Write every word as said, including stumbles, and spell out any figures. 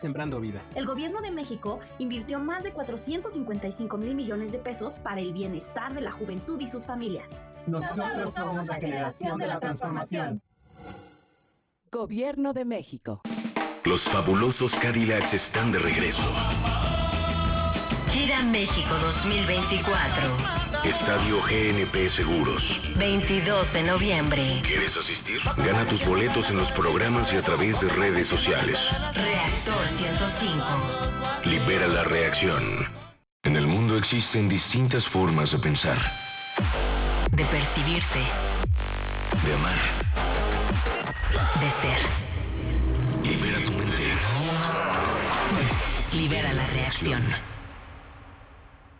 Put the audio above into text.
Sembrando vida. El gobierno de México invirtió más de cuatrocientos cincuenta y cinco mil millones de pesos para el bienestar de la juventud y sus familias. Nosotros somos la generación de la transformación. Gobierno de México. Los fabulosos Cadillacs están de regreso. Gira México dos mil veinticuatro. Estadio G N P Seguros. veintidós de noviembre. ¿Quieres asistir? Gana tus boletos en los programas y a través de redes sociales. Reactor ciento cinco. Libera la reacción. En el mundo existen distintas formas de pensar, De percibirse. de amar. De ser. Libera tu mente. Libera la reacción.